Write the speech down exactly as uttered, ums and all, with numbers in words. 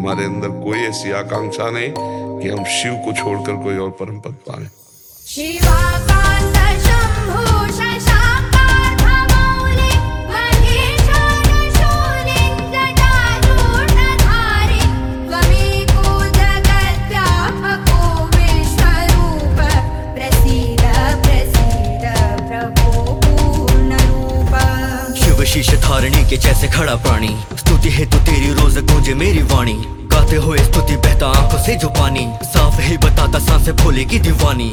हमारे अंदर कोई ऐसी आकांक्षा नहीं कि हम शिव को छोड़कर कोई और परम पद पाए। शिवाकांत शंभु शशांकार्थ मौलि महेशान शूलिं जटाजूटधारि त्वमेको जगद्व्यापको विश्वरूप प्रसीद प्रसीद प्रभो पूर्णरूप। शिव शीश धारणी के जैसे खड़ा प्राणी, स्तुति है तो तेरी रोज गूंजे मेरी वाणी। गाते हुए स्तुति बहता आंखों से जो पानी, साफ ही बताता सांसें भोले की दीवानी।